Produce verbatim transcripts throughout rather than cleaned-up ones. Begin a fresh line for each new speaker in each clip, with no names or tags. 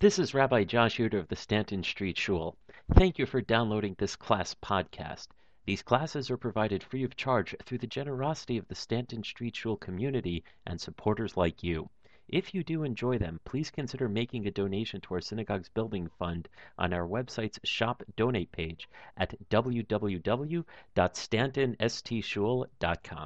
This is Rabbi Josh Yoder of the Stanton Street Shul. Thank you for downloading this class podcast. These classes are provided free of charge through the generosity of the Stanton Street Shul community and supporters like you. If you do enjoy them, please consider making a donation to our synagogue's building fund on our website's Shop Donate page at w w w dot stanton s t shul dot com.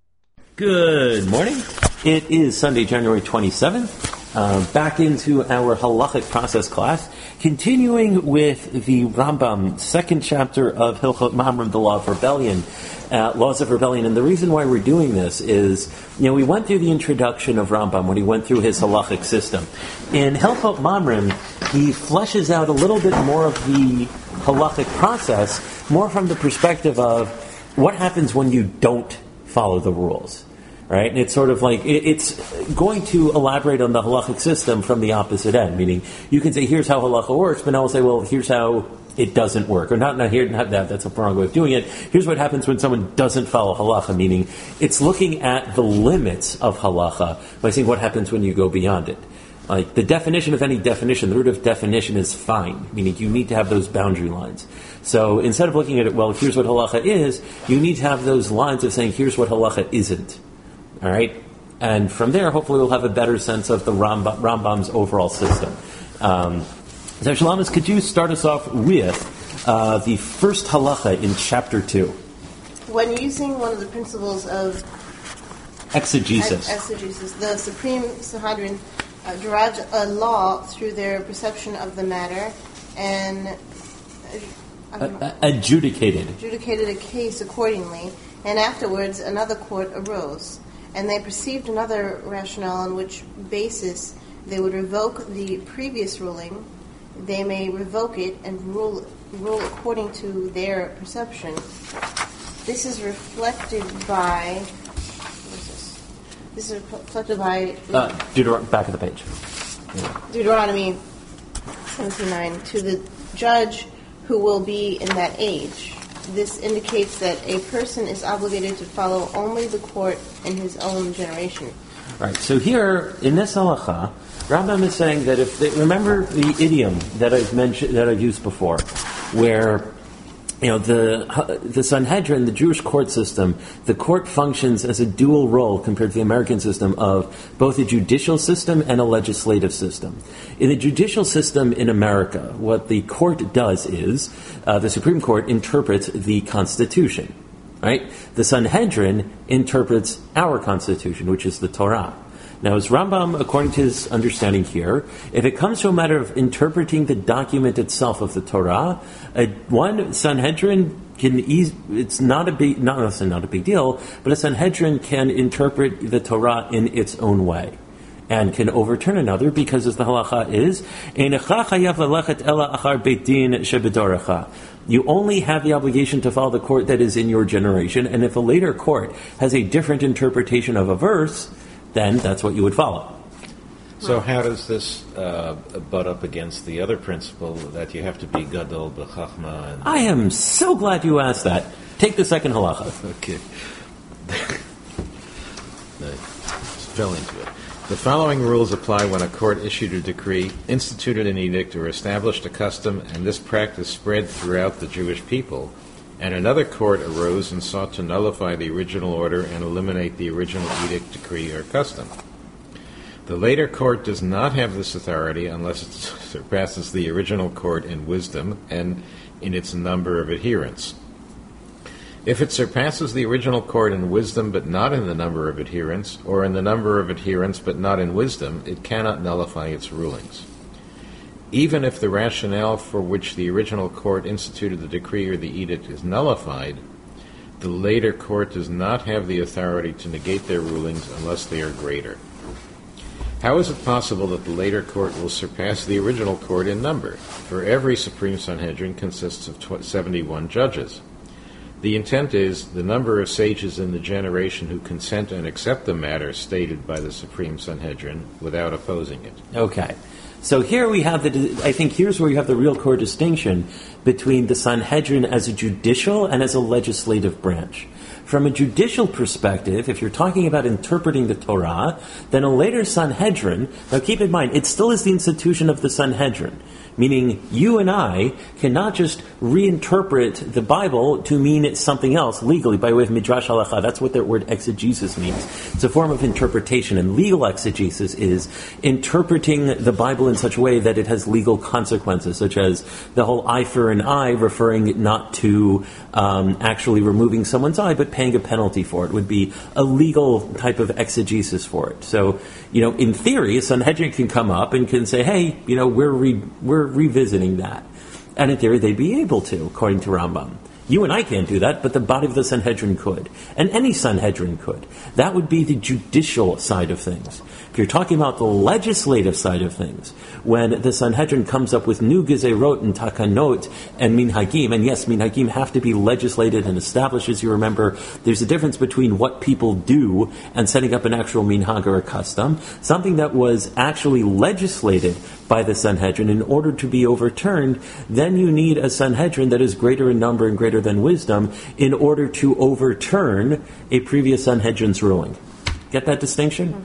Good morning. It is Sunday, January twenty-seventh. Uh, back into our halachic process class, continuing with the Rambam, second chapter of Hilchot Mamrim, the Law of Rebellion, uh, Laws of Rebellion. And the reason why we're doing this is, you know, we went through the introduction of Rambam when he went through his halachic system. In Hilchot Mamrim, he fleshes out a little bit more of the halachic process, more from the perspective of what happens when you don't follow the rules. Right? And it's sort of like, it, it's going to elaborate on the halachic system from the opposite end, meaning you can say, here's how halacha works, but now we'll say, well, here's how it doesn't work. Or not, not here, not that, that's a wrong way of doing it. Here's what happens when someone doesn't follow halacha, meaning it's looking at the limits of halacha by saying what happens when you go beyond it. Like, the definition of any definition, the root of definition is fine, meaning you need to have those boundary lines. So instead of looking at it, well, here's what halacha is, you need to have those lines of saying, here's what halacha isn't. All right? And from there, hopefully we'll have a better sense of the Rambam, Rambam's overall system. Um, so, Shalamis, could you start us off with uh, the first halacha in chapter two?
When using one of the principles of
exegesis,
ex- exegesis the Supreme Sanhedrin uh, derived a law through their perception of the matter and uh,
uh, adjudicated.
adjudicated a case accordingly, and afterwards another court arose. And they perceived another rationale on which basis they would revoke the previous ruling. They may revoke it and rule rule according to their perception. This is reflected by. What is this? This is reflected by.
Uh, Deuteron- back of the page.
Yeah. Deuteronomy seventeen nine to the judge who will be in that age. This indicates that a person is obligated to follow only the court in his own generation.
Right. So here in this halacha, Rambam is saying that if they, remember the idiom that I've mentioned, that I've used before, where you know the the Sanhedrin, the Jewish court system, the court functions as a dual role compared to the American system of both a judicial system and a legislative system. In the judicial system in America, what the court does is uh, the Supreme Court interprets the Constitution. Right? The Sanhedrin interprets our Constitution, which is the Torah. Now, as Rambam, according to his understanding here, if it comes to a matter of interpreting the document itself of the Torah, a, one Sanhedrin can ease, it's not a big, not necessarily not a big deal, but a Sanhedrin can interpret the Torah in its own way and can overturn another because, as the halacha is, you only have the obligation to follow the court that is in your generation, and if a later court has a different interpretation of a verse, then that's what you would follow.
So how does this uh, butt up against the other principle that you have to be gadol b'chachma? And
I am so glad you asked that. Take the second halacha.
Okay. I fell into it. The following rules apply when a court issued a decree, instituted an edict, or established a custom, and this practice spread throughout the Jewish people, and another court arose and sought to nullify the original order and eliminate the original edict, decree, or custom. The later court does not have this authority unless it surpasses the original court in wisdom and in its number of adherents. If it surpasses the original court in wisdom but not in the number of adherents, or in the number of adherents but not in wisdom, it cannot nullify its rulings. Even if the rationale for which the original court instituted the decree or the edict is nullified, the later court does not have the authority to negate their rulings unless they are greater. How is it possible that the later court will surpass the original court in number? For every Supreme Sanhedrin consists of seventy-one judges. The intent is the number of sages in the generation who consent and accept the matter stated by the Supreme Sanhedrin without opposing it.
Okay. So here we have the, I think here's where you have the real core distinction between the Sanhedrin as a judicial and as a legislative branch. From a judicial perspective, if you're talking about interpreting the Torah, then a later Sanhedrin, now keep in mind, it still is the institution of the Sanhedrin, meaning you and I cannot just reinterpret the Bible to mean something else legally by way of midrash halacha. That's what that word exegesis means. It's a form of interpretation, and legal exegesis is interpreting the Bible in such a way that it has legal consequences, such as the whole eye for an eye, referring not to um, actually removing someone's eye, but paying a penalty for it, would be a legal type of exegesis for it. So, you know, in theory, a Sanhedrin can come up and can say, hey, you know, we're re- we're revisiting that. And in theory, they'd be able to, according to Rambam. You and I can't do that, but the body of the Sanhedrin could. And any Sanhedrin could. That would be the judicial side of things. If you're talking about the legislative side of things, when the Sanhedrin comes up with new gezerot and takanot and minhagim, and yes, minhagim have to be legislated and established, as you remember, there's a difference between what people do and setting up an actual minhag or a custom. Something that was actually legislated by the Sanhedrin in order to be overturned, then you need a Sanhedrin that is greater in number and greater than wisdom in order to overturn a previous Sanhedrin's ruling. Get that distinction?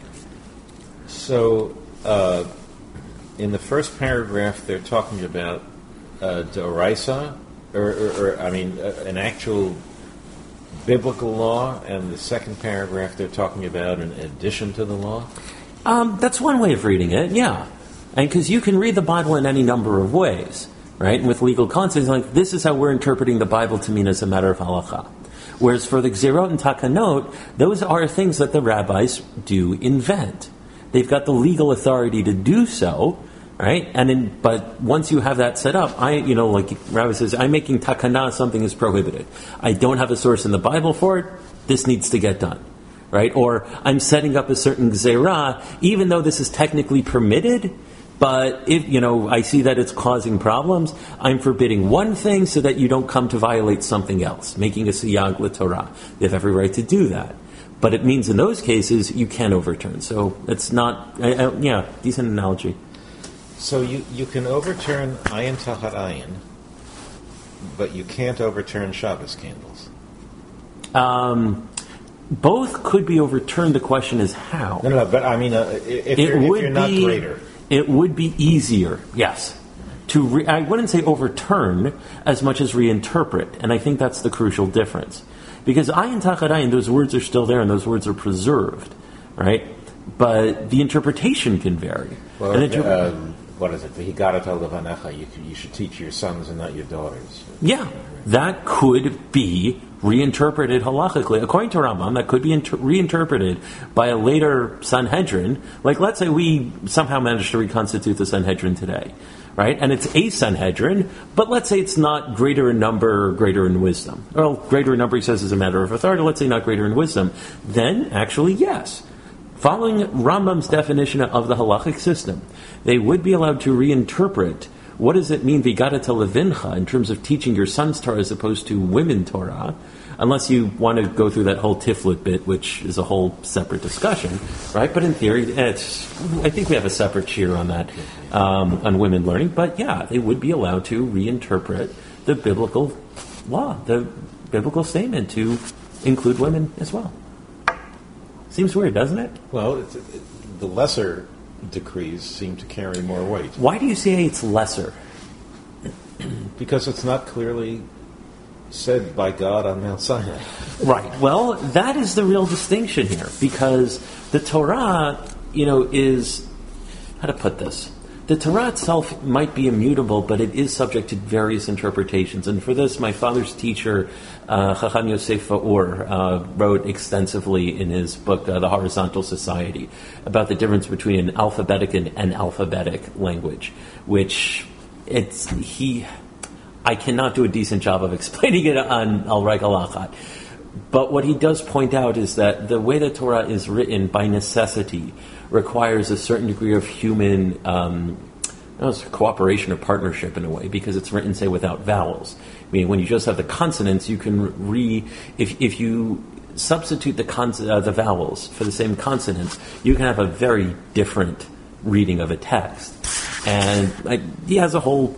So, uh, in the first paragraph, they're talking about uh, d'oraisa, or, or, or, I mean, uh, an actual biblical law, and the second paragraph, they're talking about an addition to the law?
Um, that's one way of reading it, yeah. And because you can read the Bible in any number of ways, right? And with legal concepts, like this is how we're interpreting the Bible to mean as a matter of halakha. Whereas for the Gzerot and Takanot, those are things that the rabbis do invent. They've got the legal authority to do so, right? And in, but once you have that set up, I, you know, like Rabbi says, I'm making takana, something is prohibited. I don't have a source in the Bible for it. This needs to get done. Right? Or I'm setting up a certain gzerah, even though this is technically permitted, but if, you know, I see that it's causing problems, I'm forbidding one thing so that you don't come to violate something else, making a siyag l'Torah. They have every right to do that. But it means in those cases, you can overturn. So it's not, I, I, yeah, decent analogy.
So you, you can overturn ayin tachat ayin, but you can't overturn Shabbos candles.
Um... Both could be overturned. The question is how.
No, no, no. But I mean, uh, if, you're, if you're not
be,
greater,
it would be easier. Yes, to re- I wouldn't say overturn as much as reinterpret, and I think that's the crucial difference. Because ayin tachat ayin, those words are still there, and those words are preserved, right? But the interpretation can vary.
Well,
and inter-
uh, what is it? V'higarat levanecha. You you should teach your sons and not your daughters.
Yeah, that could be reinterpreted halachically. According to Rambam, that could be inter- reinterpreted by a later Sanhedrin. Like, let's say we somehow managed to reconstitute the Sanhedrin today, right? And it's a Sanhedrin, but let's say it's not greater in number or greater in wisdom. Well, greater in number, he says, is a matter of authority. Let's say not greater in wisdom. Then, actually, yes. Following Rambam's definition of the halachic system, they would be allowed to reinterpret what does it mean, V'higarat levincha, in terms of teaching your sons Torah as opposed to women Torah, unless you want to go through that whole tiflut bit, which is a whole separate discussion, right? But in theory, it's, I think we have a separate cheer on that, um, on women learning. But yeah, they would be allowed to reinterpret the biblical law, the biblical statement, to include women as well. Seems weird, doesn't it?
Well, it's, it, the lesser decrees seem to carry more weight.
Why do you say it's lesser?
Because it's not clearly said by God on Mount Sinai.
Right. Well, that is the real distinction here, because the Torah, you know, is, how to put this? The Torah itself might be immutable, but it is subject to various interpretations. And for this, my father's teacher, uh, Chacham Yosef Faur, uh, wrote extensively in his book, uh, The Horizontal Society, about the difference between an alphabetic and analphabetic language, which it's, he, I cannot do a decent job of explaining it on Al Reich Alachat. But what he does point out is that the way the Torah is written by necessity requires a certain degree of human um, I don't know, cooperation or partnership in a way, because it's written, say, without vowels. Meaning when you just have the consonants, you can re... If, if you substitute the, cons- uh, the vowels for the same consonants, you can have a very different reading of a text. And like, he has a whole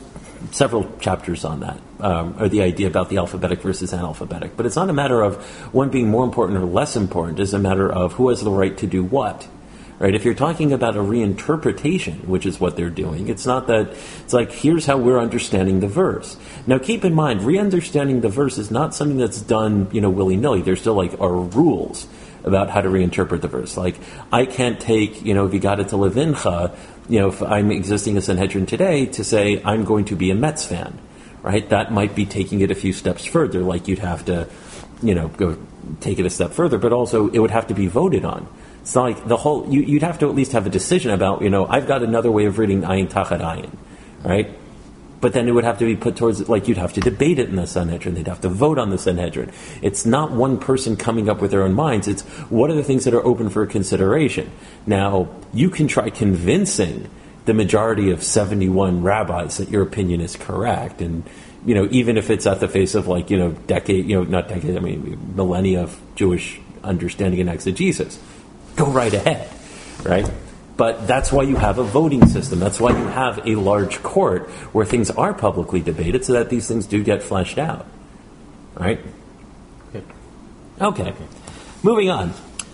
several chapters on that, um, or the idea about the alphabetic versus analphabetic. But it's not a matter of one being more important or less important. It's a matter of who has the right to do what. Right? If you're talking about a reinterpretation, which is what they're doing, it's not that, it's like, here's how we're understanding the verse. Now keep in mind, re-understanding the verse is not something that's done, you know, willy-nilly. There's still like are rules about how to reinterpret the verse. Like, I can't take, you know, Vigada to Levincha, you know, if I'm existing as Sanhedrin today, to say I'm going to be a Mets fan, right? That might be taking it a few steps further, like you'd have to, you know, go take it a step further, but also it would have to be voted on. It's not like the whole, you, you'd have to at least have a decision about, you know, I've got another way of reading Ayin Tachat Ayin, right? But then it would have to be put towards, like you'd have to debate it in the Sanhedrin, they'd have to vote on the Sanhedrin. It's not one person coming up with their own minds, it's what are the things that are open for consideration. Now, you can try convincing the majority of seventy-one rabbis that your opinion is correct, and, you know, even if it's at the face of, like, you know, decade, you know, not decade, I mean, millennia of Jewish understanding and exegesis. Go right ahead, right? But that's why you have a voting system. That's why you have a large court where things are publicly debated so that these things do get fleshed out, right?
Okay.
Okay. Moving on.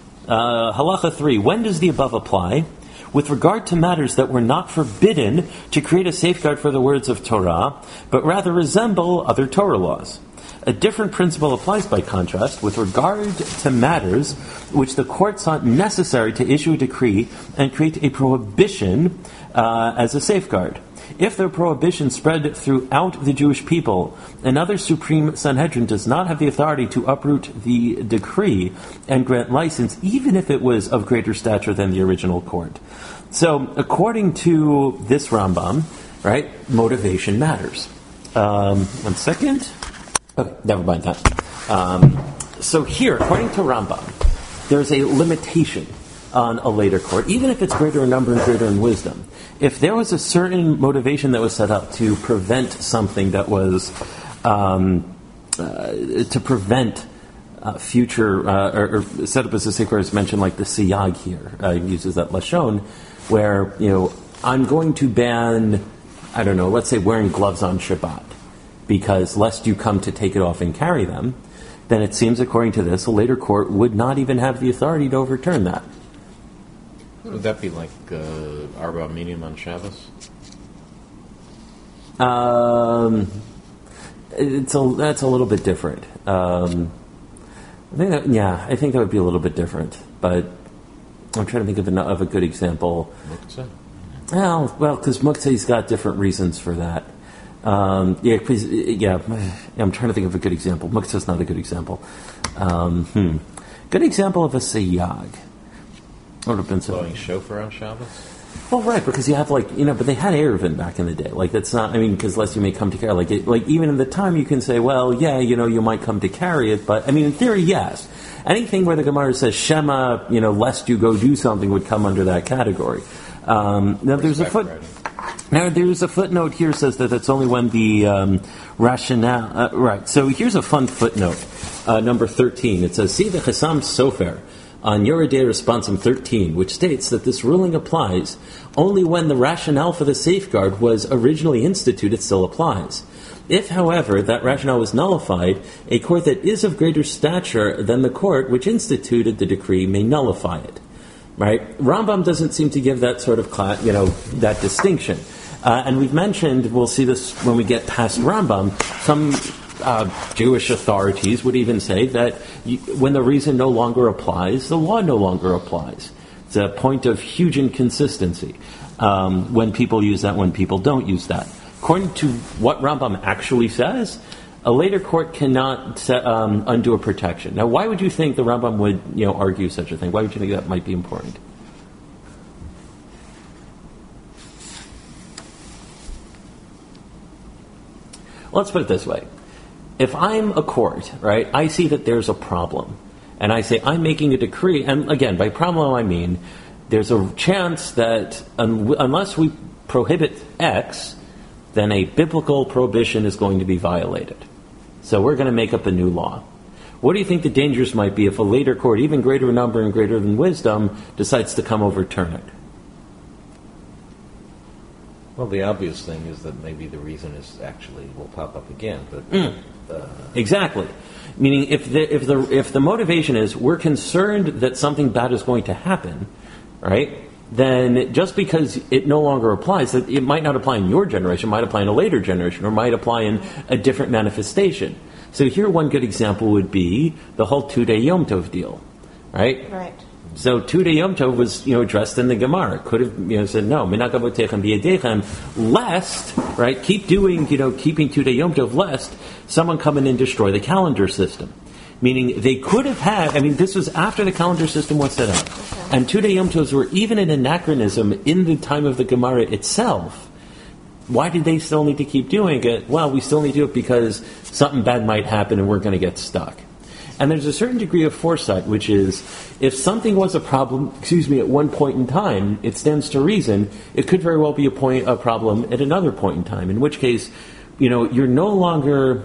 Uh, halacha three. When does the above apply? With regard to matters that were not forbidden to create a safeguard for the words of Torah, but rather resemble other Torah laws. A different principle applies, by contrast, with regard to matters which the court sought necessary to issue a decree and create a prohibition uh, as a safeguard. If the prohibition spread throughout the Jewish people, another supreme Sanhedrin does not have the authority to uproot the decree and grant license, even if it was of greater stature than the original court. So, according to this Rambam, right, motivation matters. Um, one second. Okay, never mind that. Um, so here, according to Rambam, there's a limitation on a later court, even if it's greater in number and greater in wisdom. If there was a certain motivation that was set up to prevent something that was, um, uh, to prevent uh, future, uh, or, or set up as a safeguard, as mentioned, like the siyag here, uh, uses that lashon, where, you know, I'm going to ban, I don't know, let's say wearing gloves on Shabbat, because lest you come to take it off and carry them, then it seems, according to this, a later court would not even have the authority to overturn that.
Would that be like uh, Arba Minim on Shabbos?
Um, it's a that's a little bit different. Um, I think that, yeah, I think that would be a little bit different. But I'm trying to think of a, of a good example.
Muktzah?
Well, well, because Muktzah's got different reasons for that. Um, yeah, please, yeah, I'm trying to think of a good example. Muktzah's not a good example. Um, hmm. Good example of a siyag. Would have been
blowing shofar on Shabbos?
Well, right, because you have, like, you know, but they had Eruvin back in the day. Like, that's not, I mean, because lest you may come to carry, like, it, like, even in the time you can say, well, yeah, you know, you might come to carry it, but, I mean, in theory, yes. Anything where the Gemara says, Shema, you know, lest you go do something would come under that category. Um, now, there's a foot, now, there's a footnote here says that it's only when the um, rationale, uh, right, so here's a fun footnote, uh, number thirteen. It says, see the Chesam Sofer, on Yoredei Responsum thirteen, which states that this ruling applies only when the rationale for the safeguard was originally instituted still applies. If, however, that rationale was nullified, a court that is of greater stature than the court which instituted the decree may nullify it. Right? Rambam doesn't seem to give that sort of, cla- you know, that distinction. Uh, and we've mentioned, we'll see this when we get past Rambam, some Uh, Jewish authorities would even say that you, when the reason no longer applies, the law no longer applies. It's a point of huge inconsistency um, when people use that, when people don't use that. According to what Rambam actually says, a later court cannot set, um, undo a protection. Now, why would you think the Rambam would, you know, argue such a thing? Why would you think that might be important? Let's put it this way. If I'm a court, right, I see that there's a problem, and I say I'm making a decree, and again, by problem I mean there's a chance that un- unless we prohibit X, then a biblical prohibition is going to be violated. So we're going to make up a new law. What do you think the dangers might be if a later court, even greater in number and greater than wisdom, decides to come overturn it?
Well, the obvious thing is that maybe the reason is actually will pop up again, but
Mm.
uh,
Exactly. Meaning, if the if the if the motivation is we're concerned that something bad is going to happen, right? Then just because it no longer applies, that it might not apply in your generation, might apply in a later generation, or might apply in a different manifestation. So here, one good example would be the whole two-day Yom Tov deal, right?
Right.
So two-day Yom Tov was, you know, addressed in the Gemara. Could have, you know, said no, minagavotechem biyadechem, lest, right? Keep doing, you know, keeping two-day Yom Tov, lest someone come in and destroy the calendar system. Meaning they could have had. I mean, this was after the calendar system was set up, okay. And two-day Yom Tovs were even an anachronism in the time of the Gemara itself. Why did they still need to keep doing it? Well, we still need to do it because something bad might happen and we're going to get stuck. And there's a certain degree of foresight, which is, if something was a problem, excuse me, at one point in time, it stands to reason, it could very well be a point, a problem at another point in time. In which case, you know, you're no longer,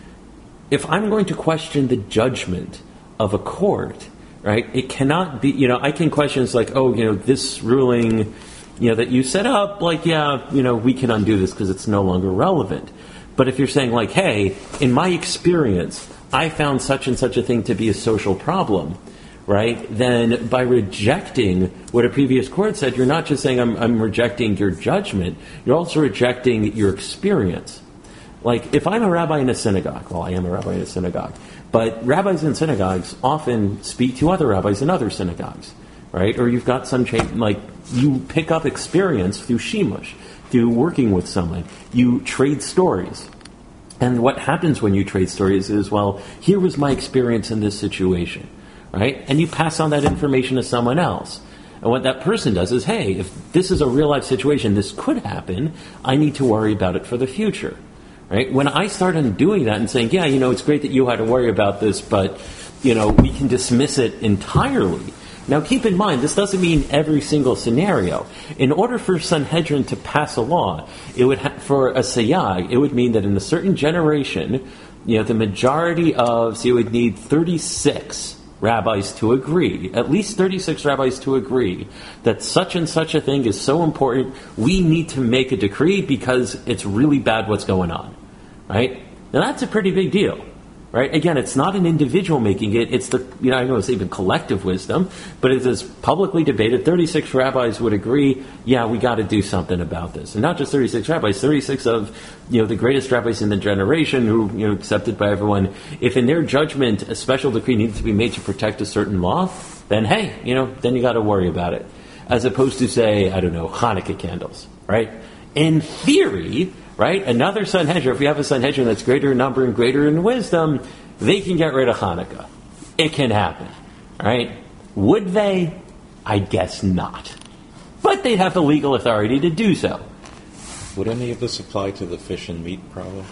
if I'm going to question the judgment of a court, right, it cannot be, you know, I can question, it's like, oh, you know, this ruling, you know, that you set up, like, yeah, you know, we can undo this because it's no longer relevant. But if you're saying, like, hey, in my experience, I found such and such a thing to be a social problem, right? Then by rejecting what a previous court said, you're not just saying I'm, I'm rejecting your judgment, you're also rejecting your experience. Like, if I'm a rabbi in a synagogue, well, I am a rabbi in a synagogue, but rabbis in synagogues often speak to other rabbis in other synagogues, right? Or you've got some change, like, you pick up experience through shimush, through working with someone. You trade stories. And what happens when you trade stories is, well, here was my experience in this situation, right? And you pass on that information to someone else. And what that person does is, hey, if this is a real-life situation, this could happen, I need to worry about it for the future, right? When I started doing that and saying, yeah, you know, it's great that you had to worry about this, but, you know, we can dismiss it entirely. Now, keep in mind, this doesn't mean every single scenario. In order for Sanhedrin to pass a law, it would ha- for a sayag, it would mean that in a certain generation, you know, the majority of, so you would need thirty-six rabbis to agree, at least thirty-six rabbis to agree, that such and such a thing is so important, we need to make a decree because it's really bad what's going on, right? Now, that's a pretty big deal. Right? Again, it's not an individual making it. It's the, you know, I know it's even collective wisdom, but it is publicly debated. thirty-six rabbis would agree, yeah, we got to do something about this. And not just thirty-six rabbis, thirty-six of, you know, the greatest rabbis in the generation who, you know, accepted by everyone. If in their judgment a special decree needed to be made to protect a certain law, then hey, you know, then you got to worry about it. As opposed to, say, I don't know, Hanukkah candles, right? In theory, right? Another Sanhedrin, if we have a Sanhedrin that's greater in number and greater in wisdom, they can get rid of Hanukkah. It can happen, right? Would they? I guess not. But they'd have the legal authority to do so.
Would any of this apply to the fish and meat problem?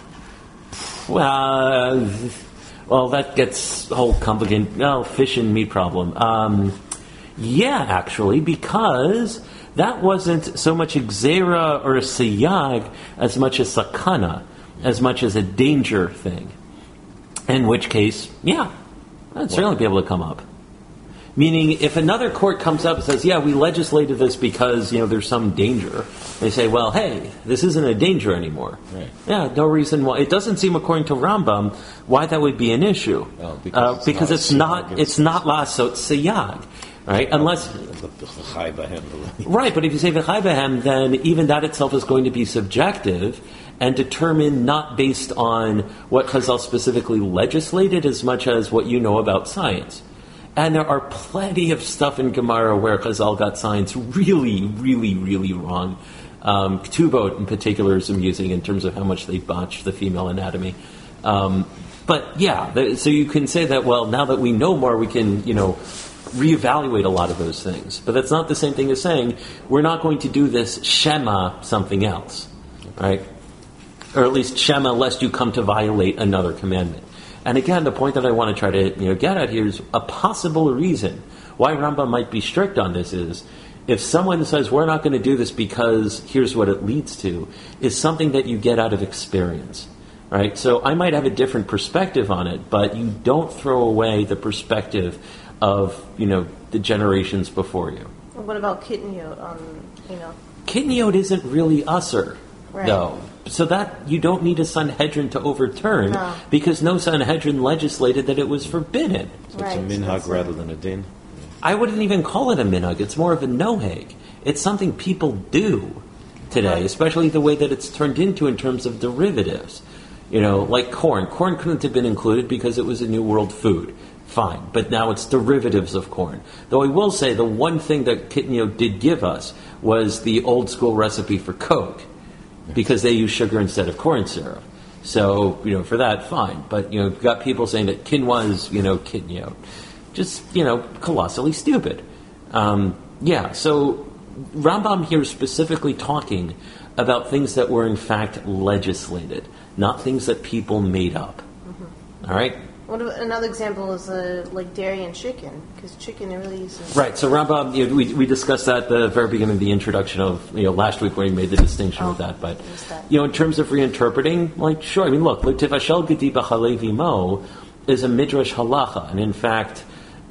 Well, well, that gets a whole complicated, well, fish and meat problem. Um, yeah, actually, because that wasn't so much a gzera or a siyag as much as sakana, as much as a danger thing. In which case, yeah, that'd certainly be able to come up. Meaning, if another court comes up and says, yeah, we legislated this because, you know, there's some danger, they say, well, hey, this isn't a danger anymore.
Right.
Yeah, no reason why. It doesn't seem, according to Rambam, why that would be an issue.
Well, because
uh,
it's
because
not
it's not, it's not lasot siyag. Right, unless right, but if you say v'chai b'hem, then even that itself is going to be subjective and determined not based on what Chazal specifically legislated as much as what you know about science. And there are plenty of stuff in Gemara where Chazal got science really, really, really wrong. Um, Ketubot in particular is amusing in terms of how much they botch the female anatomy. Um, but yeah, so you can say that, well, now that we know more, we can, you know, reevaluate a lot of those things. But that's not the same thing as saying we're not going to do this Shema something else, right? Or at least Shema lest you come to violate another commandment. And again, the point that I want to try to, you know, get at here is a possible reason why Rambam might be strict on this is if someone says we're not going to do this because here's what it leads to, is something that you get out of experience. Right? So I might have a different perspective on it, but you don't throw away the perspective of, you know, the generations before you.
Well, what about kitniyot on, you know,
Kitniot isn't really usher,
Right.
though. So that you don't need a Sanhedrin to overturn,
No.
because no Sanhedrin legislated that it was forbidden.
So it's a
Right, so
minhag
that's
rather
it.
than a din.
I wouldn't even call it a minhag. It's more of a noheg. It's something people do today, especially the way that it's turned into in terms of derivatives. You know, like corn. Corn couldn't have been included because it was a New World food. Fine. But now it's derivatives of corn. Though I will say the one thing that Kitniot did give us was the old school recipe for Coke, because they use sugar instead of corn syrup. So, you know, for that, fine. But, you know, you've got people saying that quinoa is, you know, Kitniot. Just, you know, colossally stupid. Um, yeah, so Rambam here is specifically talking about things that were in fact legislated, not things that people made up. Mm-hmm. All right?
What about, another example is uh, like dairy and chicken, because chicken really uses...
Right, so Rambam, you know, we, we discussed that at the very beginning of the introduction of, you know, last week when we made the distinction
Oh,
with that. But,
missed that.
you know, in terms of reinterpreting, like, sure, I mean, look, L'tivashel gedi b'chalevi mo is a midrash halacha, and in fact,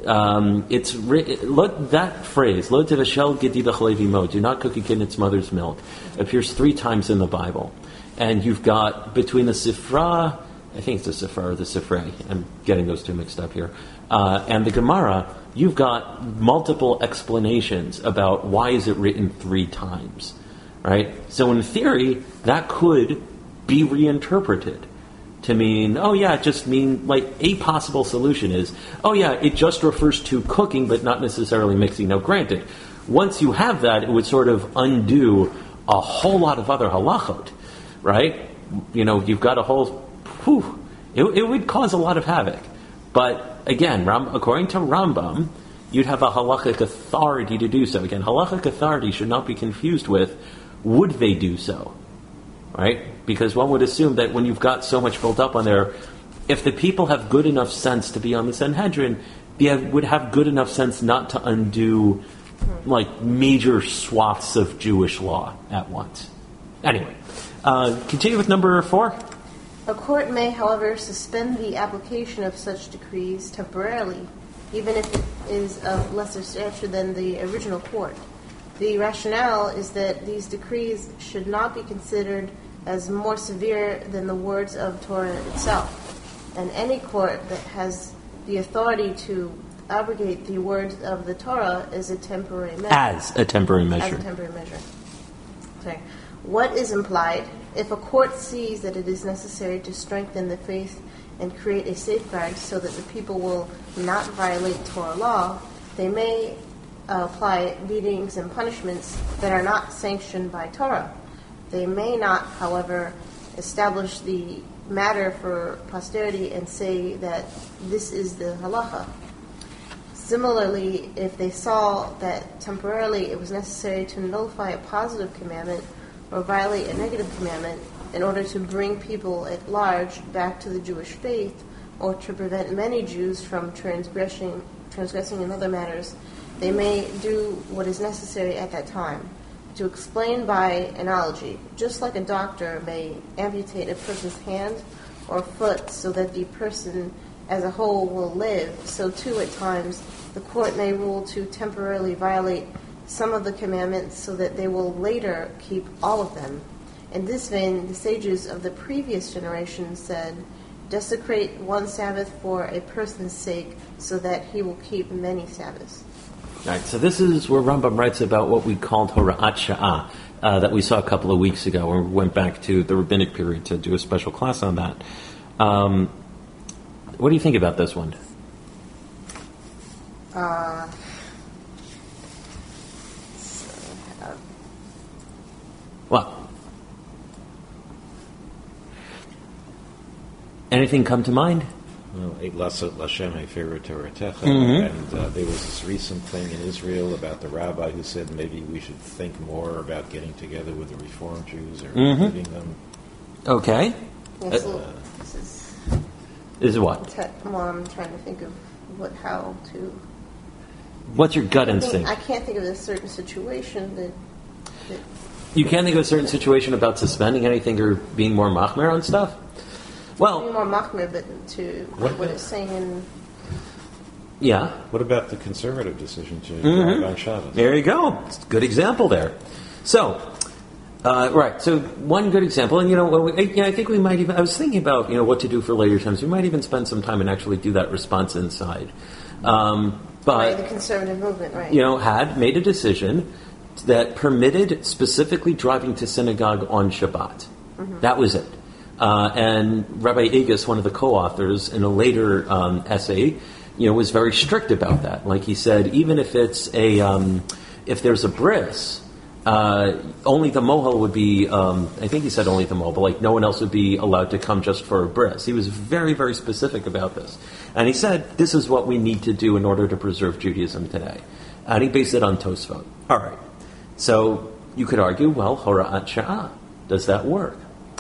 um, it's ri- lo, that phrase, L'tivashel gedi b'chalevi mo, do not cook a kid in its mother's milk, appears three times in the Bible. And you've got, between the Sifra... I think it's the Sifra or the Sifrei. I'm getting those two mixed up here. Uh, and the Gemara, you've got multiple explanations about why is it written three times, right? So in theory, that could be reinterpreted to mean, oh yeah, it just mean, like, a possible solution is, oh yeah, it just refers to cooking but not necessarily mixing. Now granted, once you have that, it would sort of undo a whole lot of other halachot, right? You know, you've got a whole... Whew, it, it would cause a lot of havoc. But again, Ram, according to Rambam, you'd have a halachic authority to do so. Again, halachic authority should not be confused with would they do so, right? Because one would assume that when you've got so much built up on there, if the people have good enough sense to be on the Sanhedrin, they have, would have good enough sense not to undo like major swaths of Jewish law at once. Anyway, uh, continue with number four.
A court may, however, suspend the application of such decrees temporarily, even if it is of lesser stature than the original court. The rationale is that these decrees should not be considered as more severe than the words of Torah itself, and any court that has the authority to abrogate the words of the Torah is a temporary measure.
As a temporary measure.
As a temporary measure. Sorry. What is implied? If a court sees that it is necessary to strengthen the faith and create a safeguard so that the people will not violate Torah law, they may uh, apply beatings and punishments that are not sanctioned by Torah. They may not, however, establish the matter for posterity and say that this is the halacha. Similarly, if they saw that temporarily it was necessary to nullify a positive commandment or violate a negative commandment in order to bring people at large back to the Jewish faith or to prevent many Jews from transgressing, transgressing in other matters, they may do what is necessary at that time. To explain by analogy, just like a doctor may amputate a person's hand or foot so that the person as a whole will live, so too at times the court may rule to temporarily violate some of the commandments so that they will later keep all of them. In this vein, the sages of the previous generation said, desecrate one Sabbath for a person's sake so that he will keep many Sabbaths.
All right, so this is where Rambam writes about what we called Hora'at Sha'ah, uh, that we saw a couple of weeks ago, where we went back to the rabbinic period to do a special class on that. Um, what do you think about this one?
Uh,
Well, anything come to mind?
Well, eight lasot Lashem heferu Toratecha,
Mhm.
and uh, there was this recent thing in Israel about the rabbi who said maybe we should think more about getting together with the Reform Jews or
Mhm.
meeting them.
Okay.
yeah, so this is
Is what?
te- well, I'm trying to think of what how to.
What's your gut
I, think,
instinct?
I can't think of a certain situation that. that
You can't think of a certain situation about suspending anything or being more machmer on stuff?
be
Well,
more machmir, but to
What
what
the-
it's saying in.
yeah.
What about the conservative decision to
Mhm.
drive on Shabbos?
There you go. It's a good example there. So, uh, right. So one good example, and you know, well, we, yeah, I think we might even. I was thinking about you know what to do for later times. We might even spend some time and actually do that response inside. Um, but
Right, the conservative movement, right?
You know, had made a decision that permitted specifically driving to synagogue on Shabbat. Mm-hmm. That was it. Uh, and Rabbi Agus, one of the co-authors, in a later um, essay, you know, was very strict about that. Like he said, even if it's a, um, if there's a bris, uh, only the mohel would be. Um, I think he said only the mohel, but like no one else would be allowed to come just for a bris. He was very, very specific about this, and he said this is what we need to do in order to preserve Judaism today, and he based it on Tosfot. All right, so you could argue, well, Hora'at Sha'ah, does that work?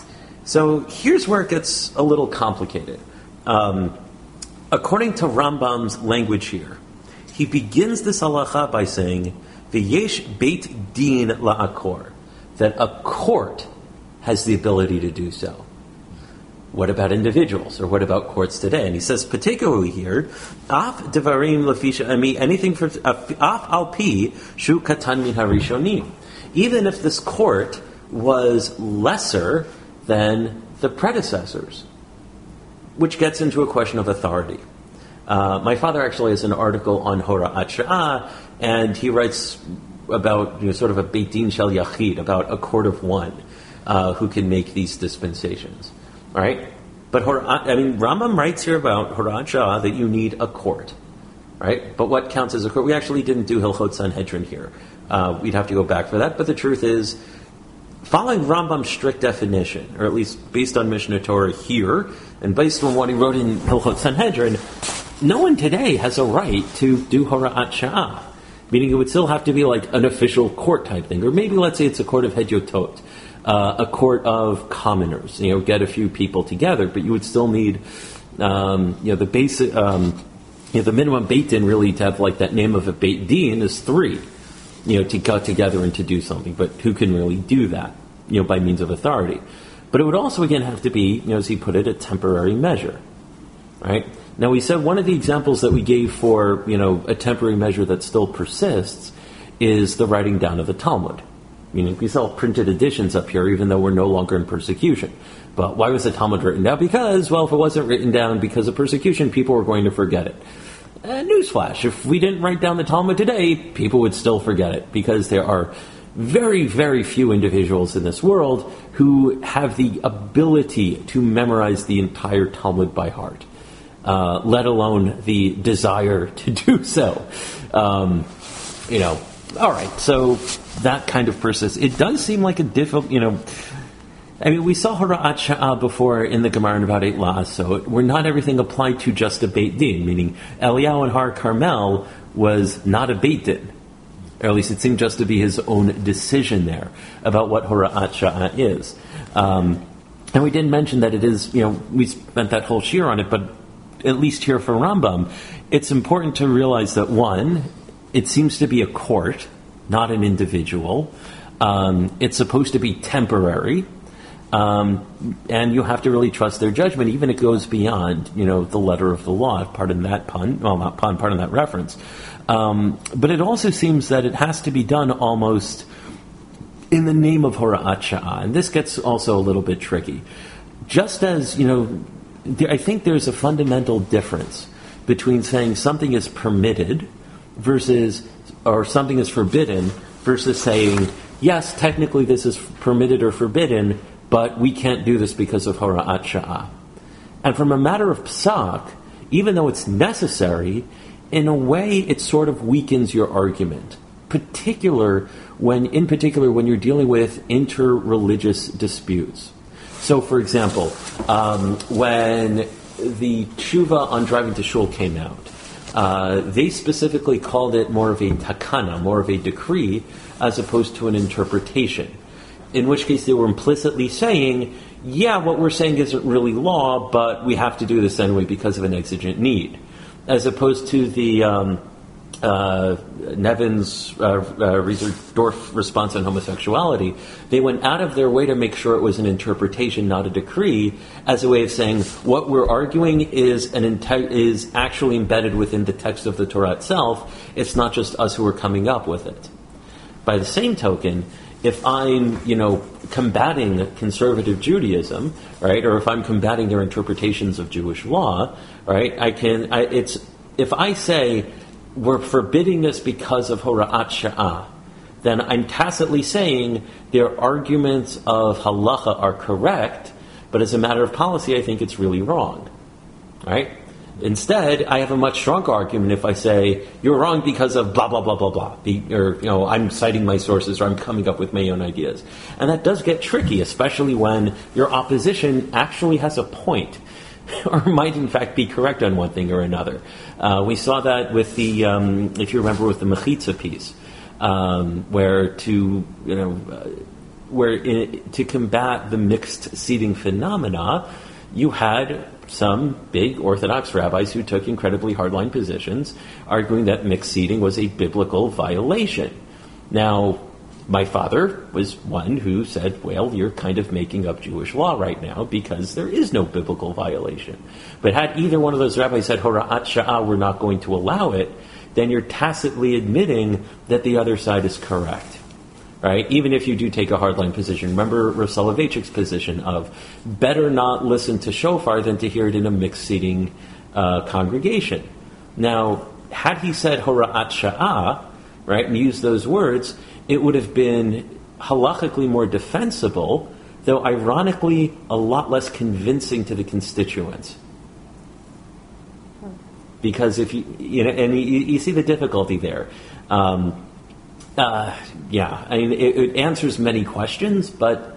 So here's where it gets a little complicated. Um, according to Rambam's language here, he begins this halacha by saying, "V'yesh beit din la'akor," that a court has the ability to do so. What about individuals, or what about courts today? And he says, particularly here, "Af devarim lefisha ami," anything for af al pi shu katan min harishonim. Even if this court was lesser than the predecessors, which gets into a question of authority. Uh, my father actually has an article on Hora'at Sha'ah, and he writes about you know, sort of a Beit Din Shel Yachid, about a court of one uh, who can make these dispensations. All right? But Hora'at, I mean, Rambam writes here about Hora'at Sha'ah that you need a court. Right? But what counts as a court? We actually didn't do Hilchot Sanhedrin here. Uh, we'd have to go back for that, but the truth is, following Rambam's strict definition, or at least based on Mishnah Torah here, and based on what he wrote in Hilchot Sanhedrin, no one today has a right to do Hora'at Sha'ah. Meaning it would still have to be like an official court type thing. Or maybe let's say it's a court of Hedyotot, uh, a court of commoners. You know, get a few people together, but you would still need, um, you know, the basic, um, you know, the minimum Beit Din really to have like that name of a Beit Din is three. You know, to got together and to do something, but who can really do that, you know, by means of authority? But it would also, again, have to be, you know, as he put it, a temporary measure, right? Now, we said one of the examples that we gave for, you know, a temporary measure that still persists is the writing down of the Talmud. Meaning, we sell printed editions up here, even though we're no longer in persecution. But why was the Talmud written down? Because, well, if it wasn't written down because of persecution, people were going to forget it. Uh, newsflash, if we didn't write down the Talmud today, people would still forget it, because there are very, very few individuals in this world who have the ability to memorize the entire Talmud by heart, uh, let alone the desire to do so. Um, you know, all right, so that kind of persists. It does seem like a difficult, you know, I mean, we saw Hora'at Sha'ah before in the Gemara in about eight laws, so where not everything applied to just a Beit Din, meaning Eliyahu and Har Carmel was not a Beit Din, or at least it seemed just to be his own decision there about what Hora'at Sha'ah is. Um, and we didn't mention that it is, you know, we spent that whole shiur on it, but at least here for Rambam, it's important to realize that, one, it seems to be a court, not an individual. Um, it's supposed to be temporary. Um, and you have to really trust their judgment, even if it goes beyond, you know, the letter of the law. Pardon that pun. Well, not pun. Pardon that reference. Um, but it also seems that it has to be done almost in the name of Hora'at Sha'ah, and this gets also a little bit tricky. Just as you know, there, I think there's a fundamental difference between saying something is permitted versus, or something is forbidden, versus saying yes, technically this is permitted or forbidden, but we can't do this because of Hora'at Sha'ah. And from a matter of psak, even though it's necessary, in a way it sort of weakens your argument. Particular when, in particular, when you're dealing with inter-religious disputes. So, for example, um, when the tshuva on driving to shul came out, uh, they specifically called it more of a takana, more of a decree, as opposed to an interpretation. In which case they were implicitly saying, yeah, what we're saying isn't really law, but we have to do this anyway because of an exigent need. As opposed to the um, uh, Nevin's uh, uh, Rieserdorf response on homosexuality, they went out of their way to make sure it was an interpretation, not a decree, as a way of saying what we're arguing is an inte- is actually embedded within the text of the Torah itself. It's not just us who are coming up with it. By the same token, if I'm, you know, combating conservative Judaism, right, or if I'm combating their interpretations of Jewish law, right, I can, I, it's, if I say we're forbidding this because of Hora'at Sha'ah, then I'm tacitly saying their arguments of halacha are correct, but as a matter of policy, I think it's really wrong, right? Instead, I have a much stronger argument if I say, you're wrong because of blah, blah, blah, blah, blah. Be, or, you know, I'm citing my sources or I'm coming up with my own ideas. And that does get tricky, especially when your opposition actually has a point or might in fact be correct on one thing or another. Uh, we saw that with the, um, if you remember, with the Mechitza piece, um, where to, you know, uh, where in, to combat the mixed seating phenomena, you had some big Orthodox rabbis who took incredibly hardline positions, arguing that mixed seating was a biblical violation. Now, my father was one who said, well, you're kind of making up Jewish law right now because there is no biblical violation. But had either one of those rabbis said, Hora'at Sha'ah, we're not going to allow it, then you're tacitly admitting that the other side is correct. Right? Even if you do take a hardline position. Remember Rav Soloveitchik's position of better not listen to shofar than to hear it in a mixed seating uh, congregation. Now, had he said Hora'at Sha'ah, right, and used those words, it would have been halachically more defensible, though ironically a lot less convincing to the constituents. Because if you, you know, and you, you see the difficulty there. Um, Uh, yeah, I mean, it, it answers many questions, but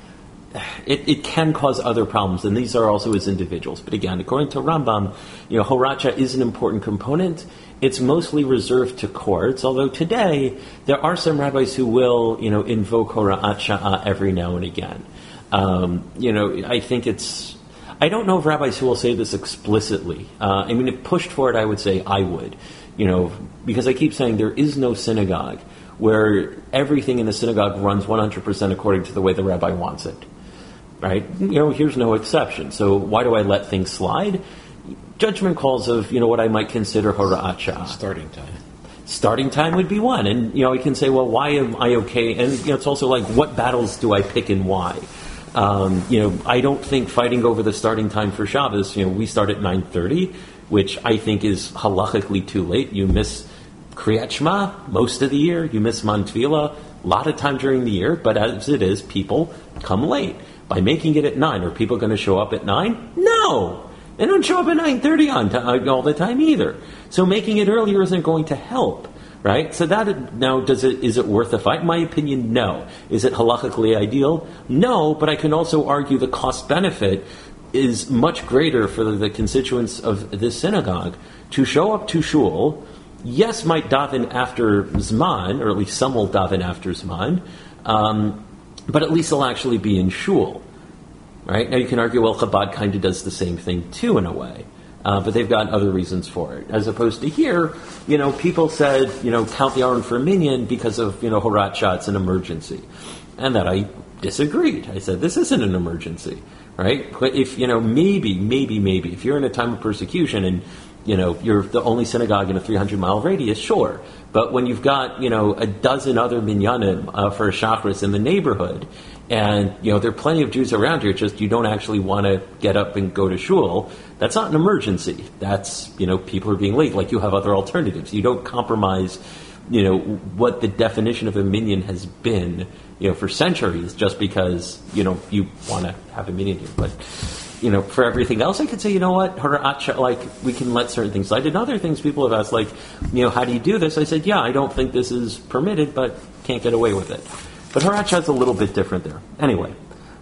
it, it can cause other problems, and these are also as individuals. But again, according to Rambam, you know, Horacha is an important component. It's mostly reserved to courts, although today there are some rabbis who will, you know, invoke Hora'at Sha'ah every now and again. Um, you know, I think it's, I don't know of rabbis who will say this explicitly. Uh, I mean, if pushed for it, I would say I would, you know, because I keep saying there is no synagogue where everything in the synagogue runs one hundred percent according to the way the rabbi wants it, right? You know, here's no exception. So why do I let things slide? Judgment calls of, you know, what I might consider Hora'at Sha'ah.
Starting time.
Starting time would be one. And, you know, I can say, well, why am I okay? And, you know, it's also like, what battles do I pick and why? Um, you know, I don't think fighting over the starting time for Shabbos, you know, we start at nine thirty, which I think is halachically too late. You miss Kriyat Shema most of the year. You miss Man Tefillah a lot of time during the year. But as it is, people come late. By making it at nine, are people going to show up at nine? No! They don't show up at nine thirty on t- all the time either. So making it earlier isn't going to help. Right? So that, now, does it, is it worth a fight? In my opinion, no. Is it halachically ideal? No, but I can also argue the cost-benefit is much greater for the, the constituents of this synagogue to show up to shul. Yes, might daven after Zman, or at least some will daven after Zman, um, but at least they'll actually be in shul. Right? Now you can argue, well, Chabad kind of does the same thing too, in a way. Uh, but they've got other reasons for it. As opposed to here, you know, people said, you know, count the Aron for a minyan because of, you know, Horat Shah, it's an emergency. And that I disagreed. I said, this isn't an emergency, right? But if, you know, maybe, maybe, maybe, if you're in a time of persecution and, you know, you're the only synagogue in a three hundred mile radius, sure. But when you've got, you know, a dozen other minyanim uh, for a shachris in the neighborhood, and, you know, there are plenty of Jews around here, just you don't actually want to get up and go to shul, that's not an emergency. That's, you know, people are being late. Like, you have other alternatives. You don't compromise, you know, what the definition of a minyan has been, you know, for centuries just because, you know, you want to have a minyan here. But, you know, for everything else, I could say, you know what, like, we can let certain things slide. And other things people have asked, like, you know, how do you do this? I said, yeah, I don't think this is permitted, but can't get away with it. But Horat is a little bit different there. Anyway,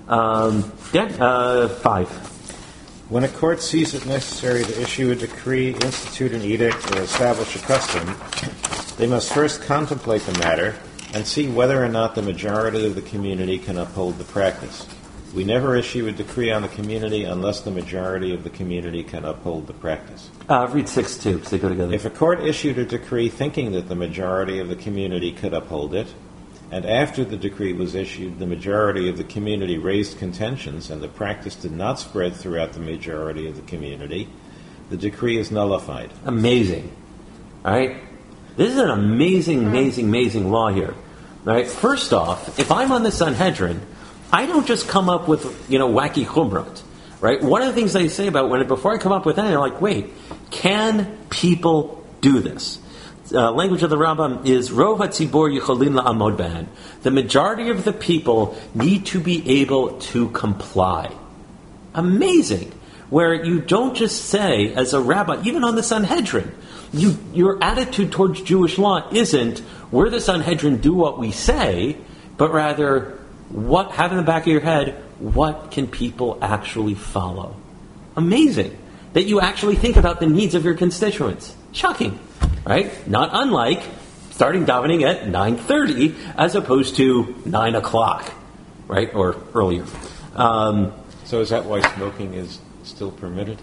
um, Dan, uh, five.
When a court sees it necessary to issue a decree, institute an edict, or establish a custom, they must first contemplate the matter and see whether or not the majority of the community can uphold the practice. We never issue a decree on the community unless the majority of the community can uphold the practice.
Uh, read six, too, because they go together.
If a court issued a decree thinking that the majority of the community could uphold it, and after the decree was issued, the majority of the community raised contentions and the practice did not spread throughout the majority of the community, the decree is nullified.
Amazing. All right? This is an amazing, amazing, amazing law here. Right? First off, if I'm on the Sanhedrin, I don't just come up with, you know, wacky chumrot. Right? One of the things they say about when before I come up with anything, they're like, wait, can people do this? Uh, language of the Rambam is Rov HaTzibor Yicholin La'amod Be'en. The majority of the people need to be able to comply. Amazing. Where you don't just say, as a rabbi, even on the Sanhedrin, you, your attitude towards Jewish law isn't, we're the Sanhedrin, do what we say, but rather, what have in the back of your head, what can people actually follow? Amazing. That you actually think about the needs of your constituents. Shocking. Right? Not unlike starting davening at nine thirty as opposed to nine o'clock. Right? Or earlier. Um,
so is that why smoking is still permitted?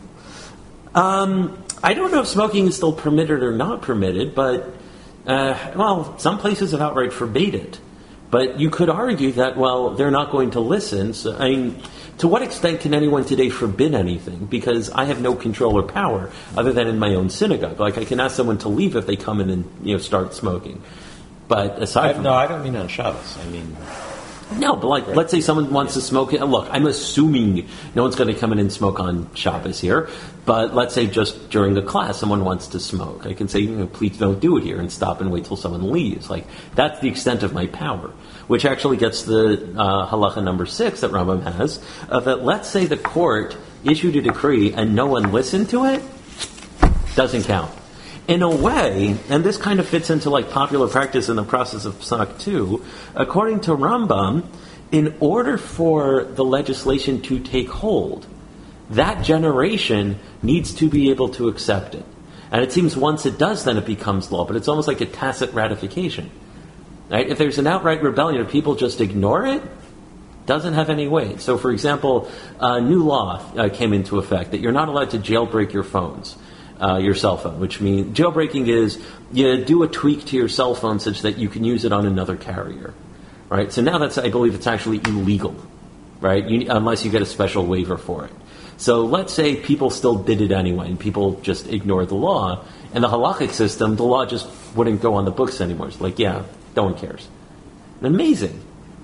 Um, I don't know if smoking is still permitted or not permitted, but, uh, well, some places have outright forbade it. But you could argue that, well, they're not going to listen. So, I mean, to what extent can anyone today forbid anything? Because I have no control or power other than in my own synagogue. Like, I can ask someone to leave if they come in and, you know, start smoking. But aside
I,
from
no,
that,
I don't mean on Shabbos. I mean...
No, but like, let's say someone wants to smoke. Look, I'm assuming no one's going to come in and smoke on Shabbos here, but let's say just during the class someone wants to smoke. I can say, you know, please don't do it here and stop and wait till someone leaves. Like, that's the extent of my power, which actually gets the uh, halacha number six that Rambam has, of that let's say the court issued a decree and no one listened to it, doesn't count. In a way, and this kind of fits into like popular practice in the process of Pesach too, according to Rambam, in order for the legislation to take hold, that generation needs to be able to accept it. And it seems once it does, then it becomes law, but it's almost like a tacit ratification. Right? If there's an outright rebellion, if people just ignore it, doesn't have any weight. So, for example, a new law uh, came into effect that you're not allowed to jailbreak your phones. Uh, your cell phone, which means jailbreaking is you do a tweak to your cell phone such that you can use it on another carrier, right? So now that's, I believe it's actually illegal, right? You, unless you get a special waiver for it. So let's say people still did it anyway, and people just ignored the law. In the halachic system, the law just wouldn't go on the books anymore. It's like, yeah, no one cares. Amazing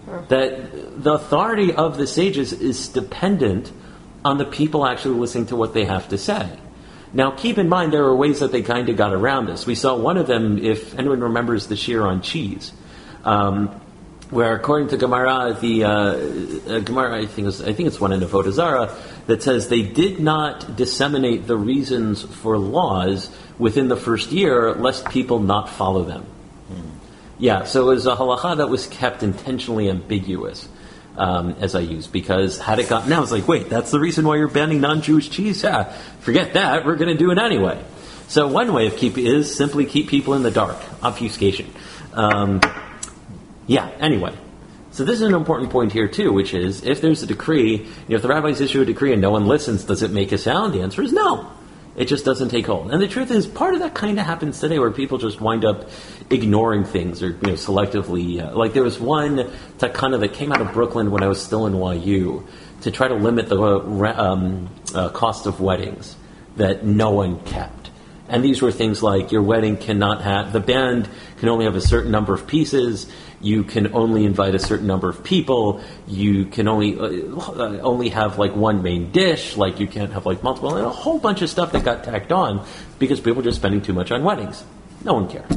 that the authority of the sages is dependent on the people actually listening to what they have to say. Now, keep in mind, there are ways that they kind of got around this. We saw one of them, if anyone remembers the shir on cheese, um, where, according to Gemara, the uh, uh, Gemara, I think, it was, I think it's one in Avodah Zarah, that says they did not disseminate the reasons for laws within the first year, lest people not follow them. Mm. Yeah, so it was a halacha that was kept intentionally ambiguous. Um, as I use, because had it gotten out, it's like, wait, that's the reason why you're banning non-Jewish cheese? Yeah, forget that, we're going to do it anyway. So one way of keep is simply keep people in the dark, obfuscation. Um, yeah, anyway. So this is an important point here too, which is, if there's a decree, you know, if the rabbis issue a decree and no one listens, does it make a sound? The answer is no. It just doesn't take hold. And the truth is, part of that kind of happens today, where people just wind up ignoring things, or, you know, selectively. Uh, like there was one takana that came out of Brooklyn when I was still in Y U to try to limit the uh, um, uh, cost of weddings that no one kept. And these were things like your wedding cannot have, the band can only have a certain number of pieces. You can only invite a certain number of people. You can only uh, only have like one main dish. Like you can't have like multiple, and a whole bunch of stuff that got tacked on because people were just spending too much on weddings. No one cared.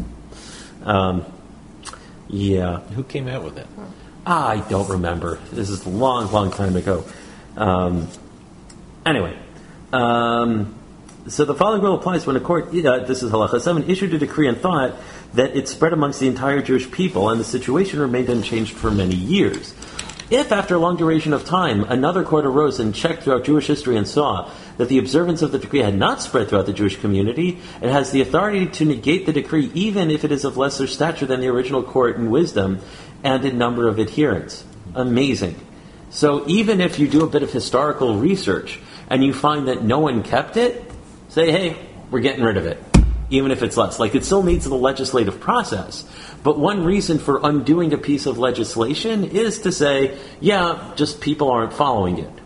Um, yeah.
Who came out with that?
I don't remember. This is a long, long time ago. Um, anyway. Um, So the following rule applies when a court, uh, this is halacha seven, issued a decree and thought that it spread amongst the entire Jewish people, and the situation remained unchanged for many years. If, after a long duration of time, another court arose and checked throughout Jewish history and saw that the observance of the decree had not spread throughout the Jewish community, it has the authority to negate the decree even if it is of lesser stature than the original court in wisdom and in number of adherents. Amazing. So even if you do a bit of historical research and you find that no one kept it, say, hey, we're getting rid of it, even if it's less. Like, it still needs the legislative process. But one reason for undoing a piece of legislation is to say, yeah, just people aren't following it.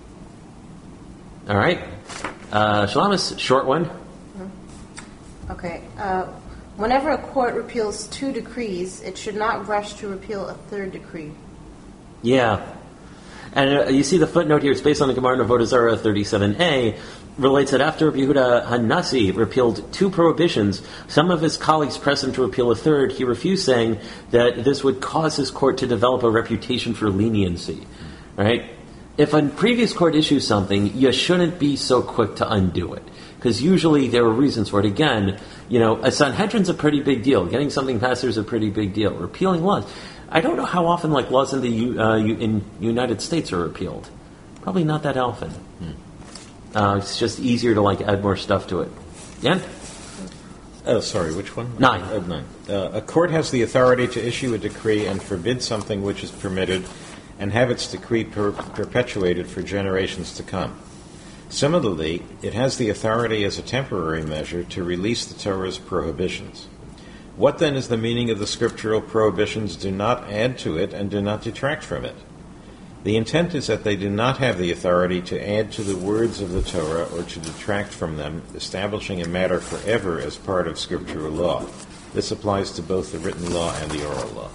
All right? Uh, Shalamis, short one.
Okay. Uh, Whenever a court repeals two decrees, it should not rush to repeal a third decree.
Yeah. And uh, you see the footnote here, it's based on the Gemara in Avodah Zarah thirty-seven a, relates that after Rabbi Yehuda Hanasi repealed two prohibitions, some of his colleagues pressed him to repeal a third. He refused, saying that this would cause his court to develop a reputation for leniency. Right? If a previous court issues something, you shouldn't be so quick to undo it. Because usually there are reasons for it. Again, you know, a Sanhedrin's a pretty big deal. Getting something passed there is a pretty big deal. Repealing laws. I don't know how often, like, laws in the uh, in United States are repealed. Probably not that often. Hmm. Uh, it's just easier to, like, add more stuff to it. Yeah?
Oh, sorry, which one?
Nine.
Uh, nine. Uh, a court has the authority to issue a decree and forbid something which is permitted and have its decree per- perpetuated for generations to come. Similarly, it has the authority as a temporary measure to release the Torah's prohibitions. What then is the meaning of the scriptural prohibitions? Do not add to it and do not detract from it. The intent is that they do not have the authority to add to the words of the Torah or to detract from them, establishing a matter forever as part of scriptural law. This applies to both the written law and the oral law.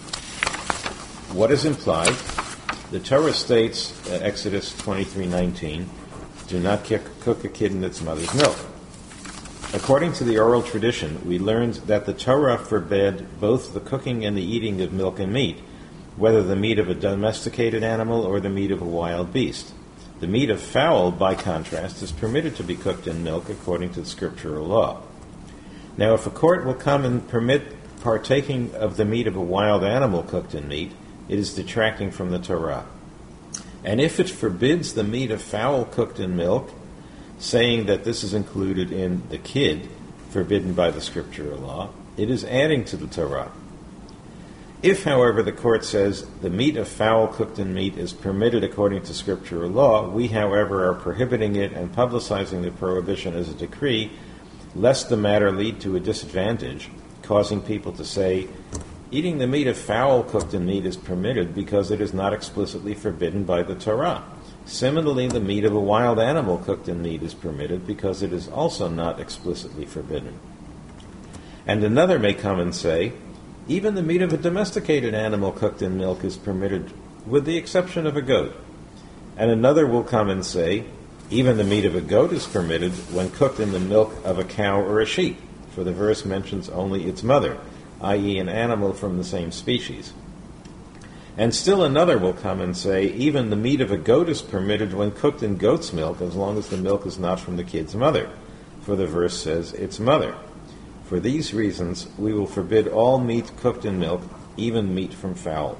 What is implied? The Torah states, uh, Exodus twenty-three nineteen, do not cook a kid in its mother's milk. According to the oral tradition, we learned that the Torah forbade both the cooking and the eating of milk and meat, whether the meat of a domesticated animal or the meat of a wild beast. The meat of fowl, by contrast, is permitted to be cooked in milk according to the scriptural law. Now, if a court will come and permit partaking of the meat of a wild animal cooked in meat, it is detracting from the Torah. And if it forbids the meat of fowl cooked in milk, saying that this is included in the kid, forbidden by the scriptural law, it is adding to the Torah. If, however, the court says the meat of fowl cooked in meat is permitted according to scriptural law, we, however, are prohibiting it and publicizing the prohibition as a decree, lest the matter lead to a disadvantage, causing people to say, eating the meat of fowl cooked in meat is permitted because it is not explicitly forbidden by the Torah. Similarly, the meat of a wild animal cooked in meat is permitted because it is also not explicitly forbidden. And another may come and say, even the meat of a domesticated animal cooked in milk is permitted, with the exception of a goat. And another will come and say, even the meat of a goat is permitted when cooked in the milk of a cow or a sheep, for the verse mentions only its mother, that is an animal from the same species. And still another will come and say, even the meat of a goat is permitted when cooked in goat's milk, as long as the milk is not from the kid's mother, for the verse says its mother. For these reasons, we will forbid all meat cooked in milk, even meat from fowl.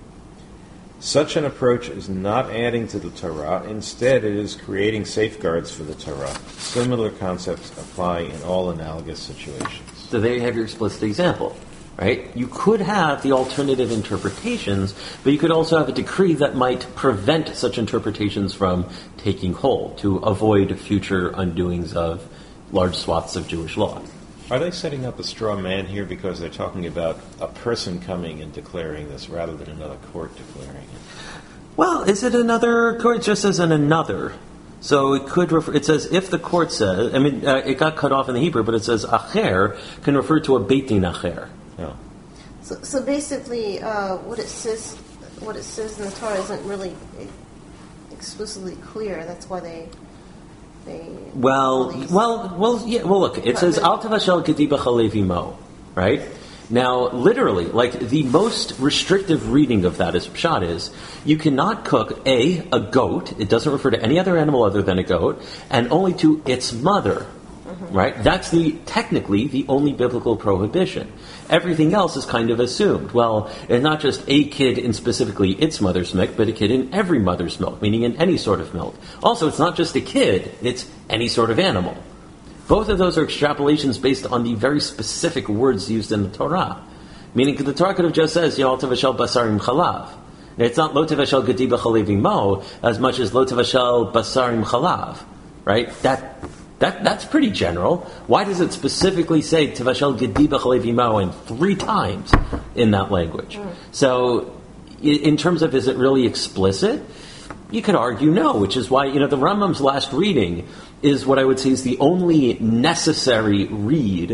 Such an approach is not adding to the Torah. Instead, it is creating safeguards for the Torah. Similar concepts apply in all analogous situations.
So there you have your explicit example. Right? You could have the alternative interpretations, but you could also have a decree that might prevent such interpretations from taking hold to avoid future undoings of large swaths of Jewish law.
Are they setting up a straw man here because they're talking about a person coming and declaring this rather than another court declaring it?
Well, is it another court? It just says an another. So it could refer, it says if the court says, I mean, uh, it got cut off in the Hebrew, but it says acher can refer to a beit din acher.
No.
So, so basically, uh, what it says, what it says in the Torah isn't really explicitly clear. That's why they, they.
Well, well, well, yeah. Well, look, it says al tavashel kediba chalevi mo, right? Now, literally, like the most restrictive reading of that is pshat is you cannot cook a a goat. It doesn't refer to any other animal other than a goat, and only to its mother. Right? That's the technically the only biblical prohibition. Everything else is kind of assumed. Well, it's not just a kid in specifically its mother's milk, but a kid in every mother's milk, meaning in any sort of milk. Also, it's not just a kid, it's any sort of animal. Both of those are extrapolations based on the very specific words used in the Torah. Meaning the Torah could have just says, Yal tevashel basarim chalav. It's not lo tevashel gediba chalevi mo as much as lo tevashel basarim chalav. Right? That That that's pretty general. Why does it specifically say tevashel gediba chalevi moen three times in that language? Mm. So, in terms of is it really explicit? You could argue no, which is why you know the Rambam's last reading is what I would say is the only necessary read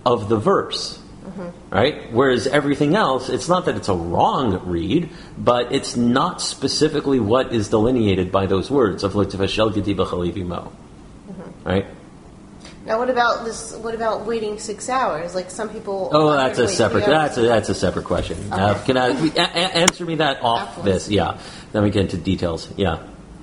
of the verse. Mm-hmm. Right? Whereas everything else, it's not that it's a wrong read, but it's not specifically what is delineated by those words of Lo Tevashel Gedi B'Chalev Imo. Right?
Now, what about this? What about waiting six hours? Like some people.
Oh, that's a separate. That's a that's a separate question. Okay. Uh, can I a, a, answer me that off
Afterwards.
this? Yeah. Then we get into details. Yeah.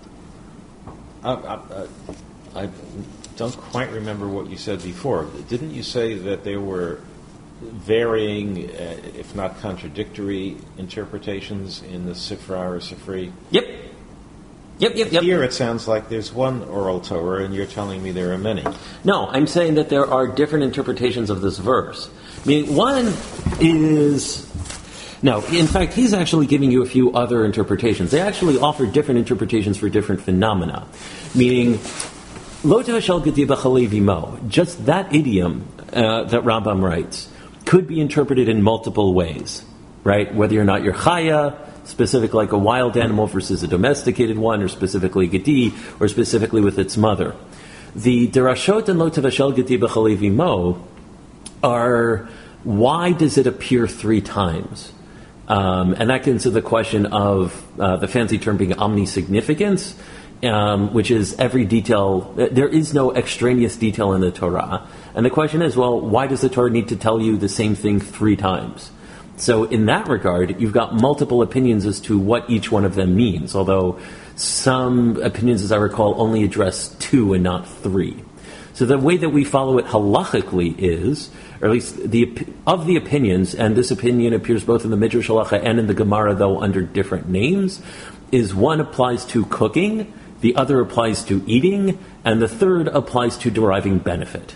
I, I, I don't quite remember what you said before. Didn't you say that there were varying, uh, if not contradictory, interpretations in the Sifra or Sifri?
Yep. Yep, yep, yep.
Here it sounds like there's one oral Torah, and you're telling me there are many.
No, I'm saying that there are different interpretations of this verse. I mean, one is... No, in fact, he's actually giving you a few other interpretations. They actually offer different interpretations for different phenomena. Meaning, Lo Tevashel Gedi B'Chalev Imo, just that idiom uh, that Rambam writes, could be interpreted in multiple ways. Right? Whether or not you're chaya, specific like a wild animal versus a domesticated one, or specifically Gedi, or specifically with its mother. The Derashot and Lo Tevashel Gedi B'Chalev Imo are, why does it appear three times? Um, and that gets into the question of uh, the fancy term being omnisignificance, um, which is every detail. There is no extraneous detail in the Torah. And the question is, well, why does the Torah need to tell you the same thing three times? So in that regard, you've got multiple opinions as to what each one of them means, although some opinions, as I recall, only address two and not three. So the way that we follow it halachically is, or at least the of the opinions, and this opinion appears both in the Midrash Halacha and in the Gemara, though under different names, is one applies to cooking, the other applies to eating, and the third applies to deriving benefit.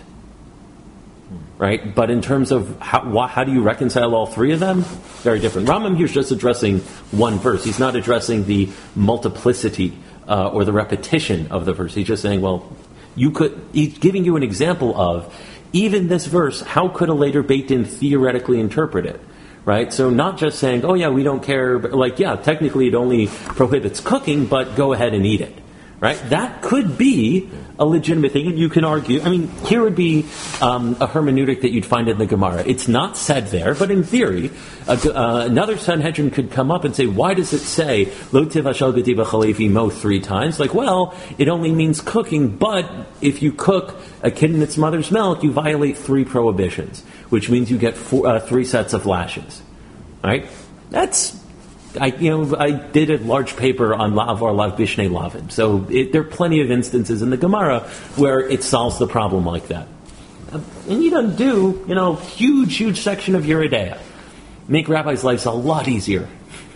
Right? But in terms of how, how do you reconcile all three of them? Very different. Rambam here is just addressing one verse. He's not addressing the multiplicity uh, or the repetition of the verse. He's just saying, well, you could. He's giving you an example of even this verse. How could a later Beit Din theoretically interpret it? Right? So not just saying, oh yeah, we don't care. But like, yeah, technically it only prohibits cooking, but go ahead and eat it. Right? That could be a legitimate thing, and you can argue. I mean, here would be um, a hermeneutic that you'd find in the Gemara. It's not said there, but in theory, a, uh, another Sanhedrin could come up and say, why does it say Lo Tevashel Gedi B'Chalev Imo three times? Like, well, it only means cooking, but if you cook a kid in its mother's milk, you violate three prohibitions, which means you get four, uh, three sets of lashes. Right? That's... I, you know, I did a large paper on La'avar Lav Bishnei Lavin. So it, there are plenty of instances in the Gemara where it solves the problem like that. Uh, and you don't do, you know, huge, huge section of Yoreh De'ah. Make rabbis' lives a lot easier.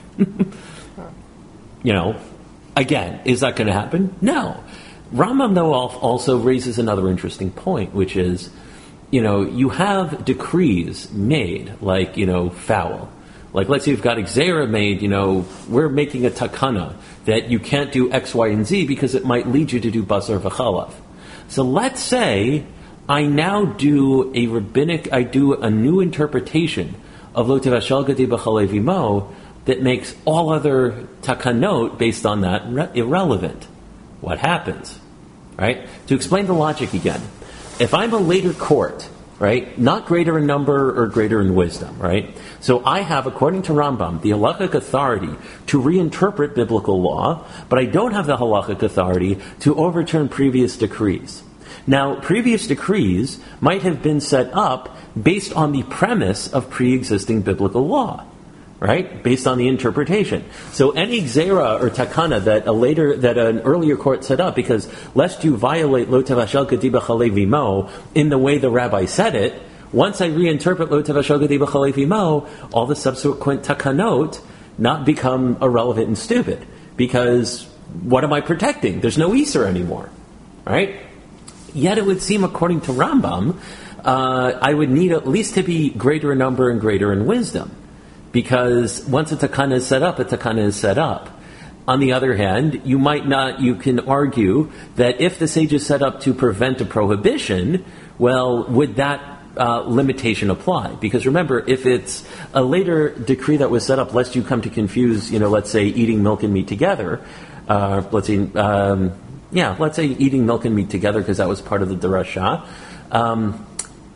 You know, again, is that going to happen? No. Rambam, though, also raises another interesting point, which is, you know, you have decrees made, like, you know, foul. Like, let's say you've got Xera made, you know, we're making a takana that you can't do X, Y, and Z because it might lead you to do basar v'chalav. So let's say I now do a rabbinic, I do a new interpretation of Lo Tevashel Gedi B'Chalev Imo that makes all other takanot based on that re- irrelevant. What happens? Right? To explain the logic again, if I'm a later court, right? Not greater in number or greater in wisdom, right? So I have, according to Rambam, the halachic authority to reinterpret biblical law, but I don't have the halachic authority to overturn previous decrees. Now, previous decrees might have been set up based on the premise of pre-existing biblical law, right? Based on the interpretation. So any Xera or Takana that a later, that an earlier court set up, because lest you violate Lo Tevashel Gedi B'Chalev Imo in the way the rabbi said it, once I reinterpret Lo Tevashel Gedi B'Chalev Imo, all the subsequent Takanot not become irrelevant and stupid. Because what am I protecting? There's no Iser anymore, right? Yet it would seem, according to Rambam, uh, I would need at least to be greater in number and greater in wisdom. Because once a takana is set up, a takana is set up. On the other hand, you might not, you can argue that if the sage is set up to prevent a prohibition, well, would that uh, limitation apply? Because remember, if it's a later decree that was set up, lest you come to confuse, you know, let's say eating milk and meat together, uh, let's say, um, yeah, let's say eating milk and meat together because that was part of the derasha. Um,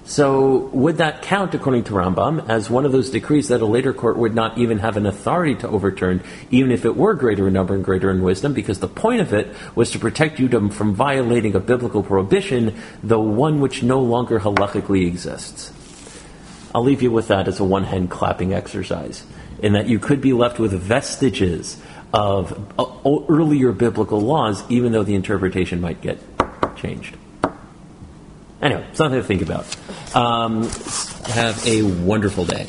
So would that count, according to Rambam, as one of those decrees that a later court would not even have an authority to overturn, even if it were greater in number and greater in wisdom, because the point of it was to protect Judah from violating a biblical prohibition, the one which no longer halachically exists? I'll leave you with that as a one-hand clapping exercise, in that you could be left with vestiges of earlier biblical laws, even though the interpretation might get changed. Anyway, something to think about. Um, have a wonderful day.